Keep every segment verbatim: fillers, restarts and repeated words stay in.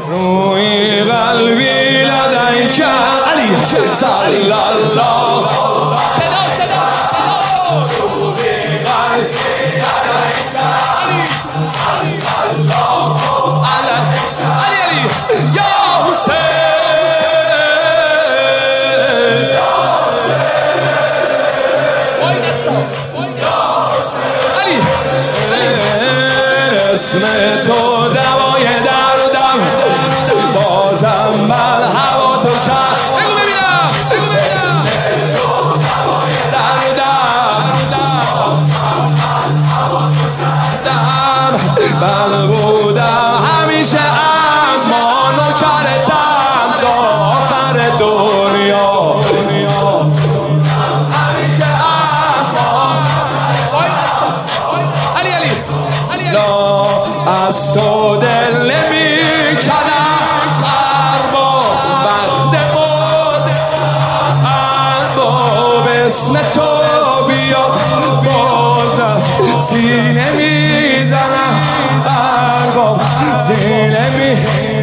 روی قلبی لدیک علی صلی الله صدا صدا صدا روی قلبی لدیک علی صلی الله علی علی یا حسین اسم تو دوای دردم بازم بر هوا تو کرد بگو ببینم بگو ببینم اسم تو دوای دردم بل بودم همیشه اما نوکرتم تا آخر دنیا همیشه اما علی علی از تو دل نمی کنم اربا بنده بود اربا به اسم تو بیا بازم سینه می زنم اربا سینه می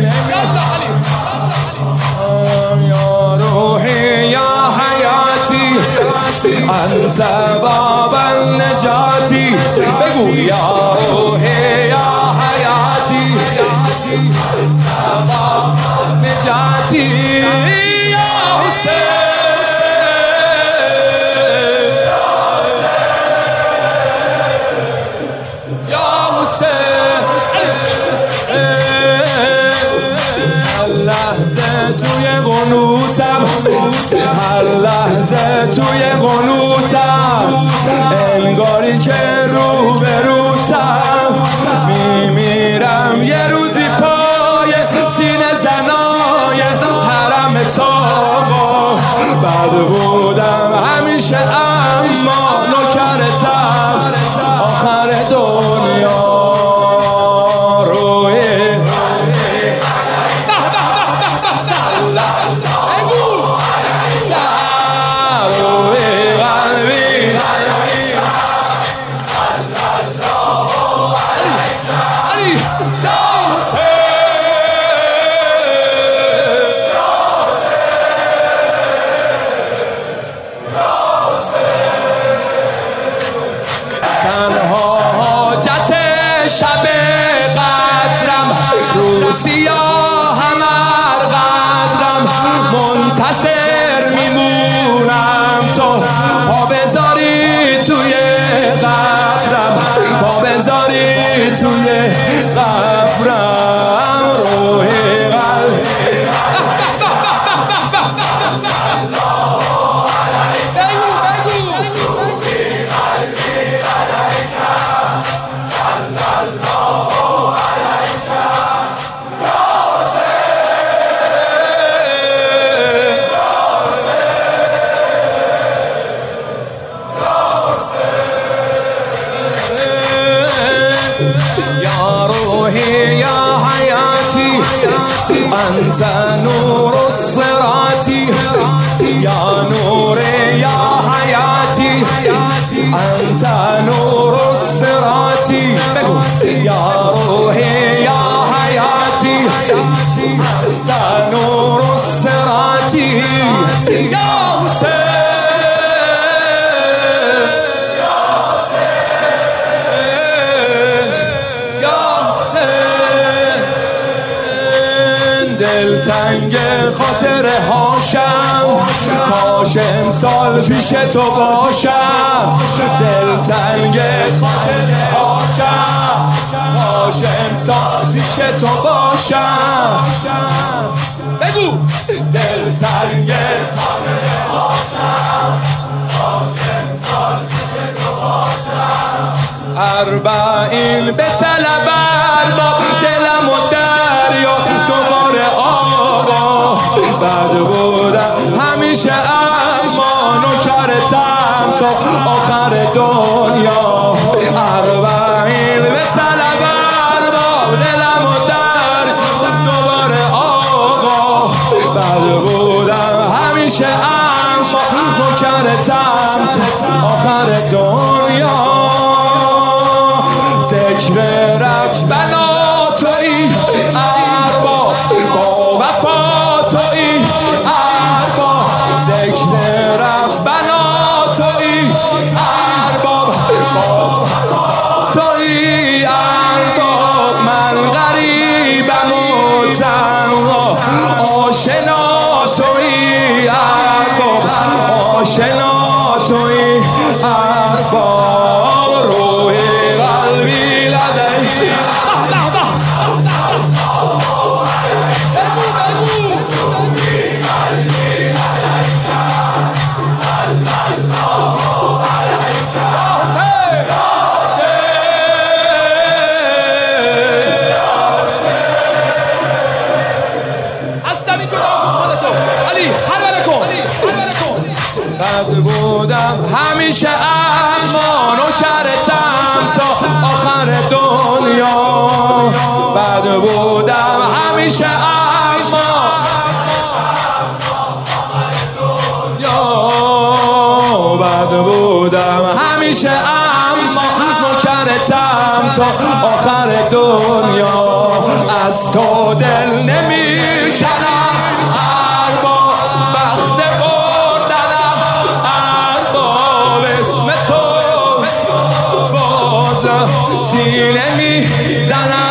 یا روحی یا حیاتی انت باب النجاتی بگو یا روحی یا حیاتی باب نجاتی یا حسین یا حسین هر لحظه توی قنوتم هر لحظه توی قنوتم انگاری که رو به روتم میمیرم یه روزی پای سینه زنای حرم تاقا بد بودم همیشه اما نوکرتم آخر دنیا روی شب قدرم رو سیاه همر قدرم منتصر میمونم تو پا بذاری توی قبرم پا بذاری توی قبرم روح قلب أنت نور الصراط يا نور يا حياتي أنت نور الصراط يا روحي يا حياتي أنت نور الصراط يا حسين دلتنگ خاطره هاشم کاش امسال پیش تو باشم دلتنگ خاطره هاشم کاش امسال پیش تو باشم بگو دلتنگ خاطره هاشم کاش امسال پیش تو باشم اربعین به طلب ارباب دلم و دریا بد بودم همیشه اما نوکرتم تا آخر دنیا اربعین به طلب ارباب دلم و در دوباره آقا بد بودم همیشه اما نوکرتم تا آخر دنیا ذکر ربنا تویی ارباب همین کن خودتو علی حلوله کن حلوله کن بد بودم همیشه اما نوکرتم تا آخر دنیا بد بودم همیشه اما بد بودم همیشه اما نوکرتم تا آخر دنیا از تو دل نمی کنم ارباب بخت بردنم ارباب اسم تو باز سینه می زنم